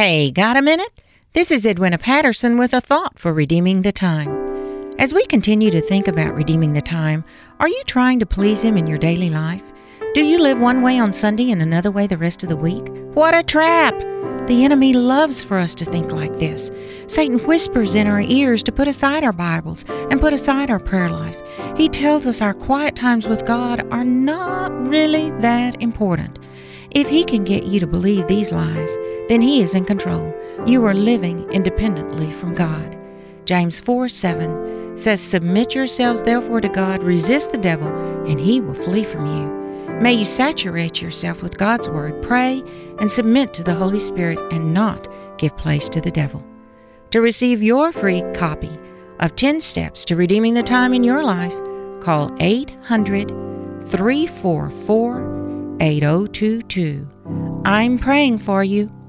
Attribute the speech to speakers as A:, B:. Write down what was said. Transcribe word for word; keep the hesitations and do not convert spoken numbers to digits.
A: Hey, got a minute? This is Edwina Patterson with a thought for redeeming the time. As we continue to think about redeeming the time, are you trying to please Him in your daily life? Do you live one way on Sunday and another way the rest of the week? What a trap! The enemy loves for us to think like this. Satan whispers in our ears to put aside our Bibles and put aside our prayer life. He tells us our quiet times with God are not really that important. If he can get you to believe these lies, then he is in control. You are living independently from God. James four seven says, "Submit yourselves therefore to God, resist the devil, and he will flee from you." May you saturate yourself with God's Word, pray, and submit to the Holy Spirit and not give place to the devil. To receive your free copy of ten Steps to Redeeming the Time in Your Life, call eight hundred, three four four, eight oh two two. I'm praying for you.